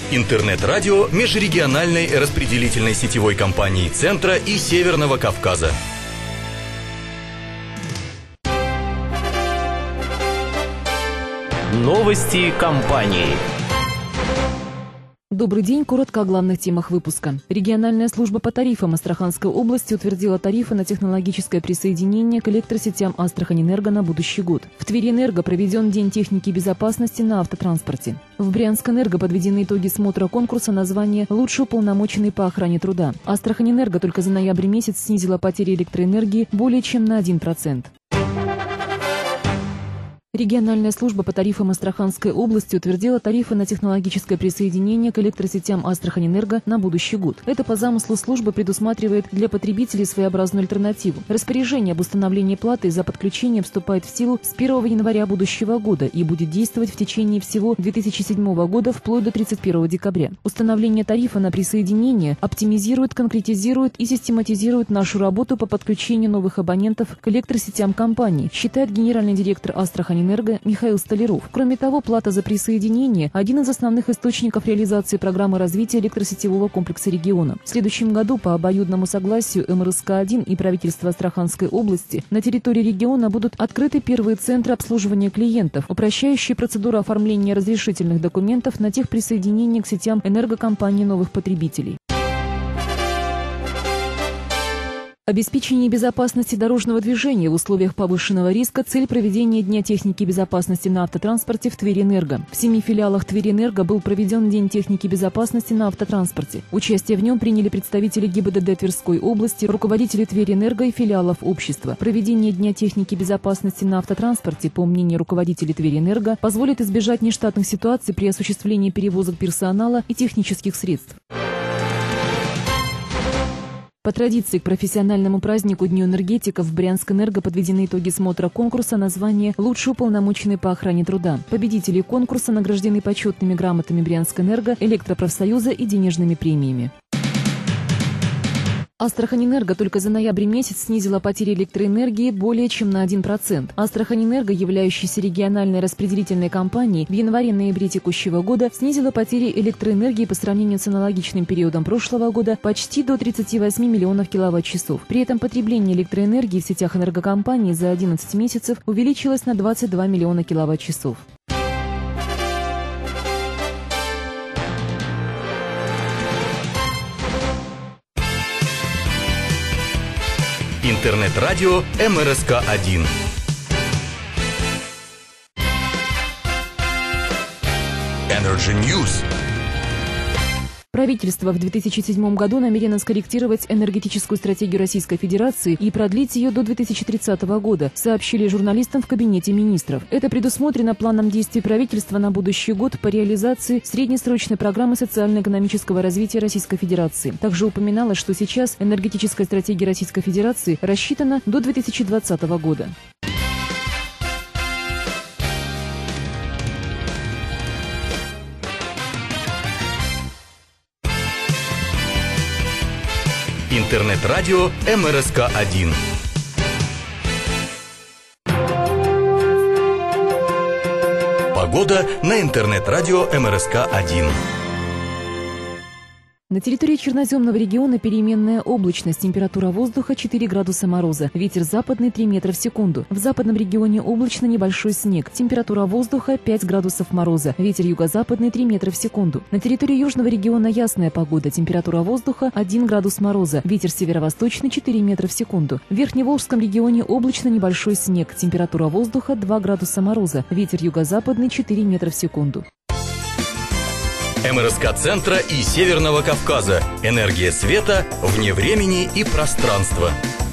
Интернет-радио межрегиональной распределительной сетевой компании Центра и Северного Кавказа. Новости компании. Добрый день. Коротко о главных темах выпуска. Региональная служба по тарифам Астраханской области утвердила тарифы на технологическое присоединение к электросетям Астраханэнерго на будущий год. В Тверенерго проведен День техники безопасности на автотранспорте. В Брянскэнерго подведены итоги смотра конкурса на звание «Лучший уполномоченный по охране труда». Астраханэнерго только за ноябрь месяц снизила потери электроэнергии более чем на 1%. Региональная служба по тарифам Астраханской области утвердила тарифы на технологическое присоединение к электросетям Астраханэнерго на будущий год. Это по замыслу службы предусматривает для потребителей своеобразную альтернативу. Распоряжение об установлении платы за подключение вступает в силу с 1 января будущего года и будет действовать в течение всего 2007 года вплоть до 31 декабря. Установление тарифа на присоединение оптимизирует, конкретизирует и систематизирует нашу работу по подключению новых абонентов к электросетям компании, считает генеральный директор Астраханэнерго Михаил Столяров. Кроме того, плата за присоединение – один из основных источников реализации программы развития электросетевого комплекса региона. В следующем году по обоюдному согласию МРСК-1 и правительства Астраханской области на территории региона будут открыты первые центры обслуживания клиентов, упрощающие процедуру оформления разрешительных документов на техприсоединение к сетям энергокомпаний новых потребителей. Обеспечение безопасности дорожного движения в условиях повышенного риска – цель проведения Дня техники безопасности на автотранспорте в Тверенерго. В 7 филиалах Тверенерго был проведен День техники безопасности на автотранспорте. Участие в нем приняли представители ГИБДД Тверской области, руководители Тверенерго и филиалов общества. Проведение Дня техники безопасности на автотранспорте, по мнению руководителей Тверенерго, позволит избежать нештатных ситуаций при осуществлении перевозок персонала и технических средств. По традиции к профессиональному празднику Дню энергетиков в Брянскэнерго подведены итоги смотра конкурса на звание «Лучший уполномоченный по охране труда». Победители конкурса награждены почетными грамотами Брянскэнерго, Электропрофсоюза и денежными премиями. Астраханэнерго только за ноябрь месяц снизила потери электроэнергии более чем на 1%. Астраханэнерго, являющаяся региональной распределительной компанией, в январе-ноябре текущего года снизила потери электроэнергии по сравнению с аналогичным периодом прошлого года почти до 38 миллионов киловатт-часов. При этом потребление электроэнергии в сетях энергокомпаний за 11 месяцев увеличилось на 22 миллиона киловатт-часов. Интернет-радио МРСК-1. Energy News. Правительство в 2007 году намерено скорректировать энергетическую стратегию Российской Федерации и продлить ее до 2030 года, сообщили журналистам в Кабинете министров. Это предусмотрено планом действий правительства на будущий год по реализации среднесрочной программы социально-экономического развития Российской Федерации. Также упоминалось, что сейчас энергетическая стратегия Российской Федерации рассчитана до 2020 года. Интернет-радио МРСК-1. Погода на интернет-радио МРСК-1. На территории черноземного региона переменная облачность, температура воздуха 4 градуса мороза, ветер западный 3 метра в секунду. В западном регионе облачно, небольшой снег, температура воздуха 5 градусов мороза, ветер юго-западный 3 метра в секунду. На территории южного региона ясная погода, температура воздуха 1 градус мороза, ветер северо-восточный 4 метра в секунду. В Верхневолжском регионе облачно, небольшой снег, температура воздуха 2 градуса мороза, ветер юго-западный 4 метра в секунду. МРСК Центра и Северного Кавказа. Энергия света вне времени и пространства.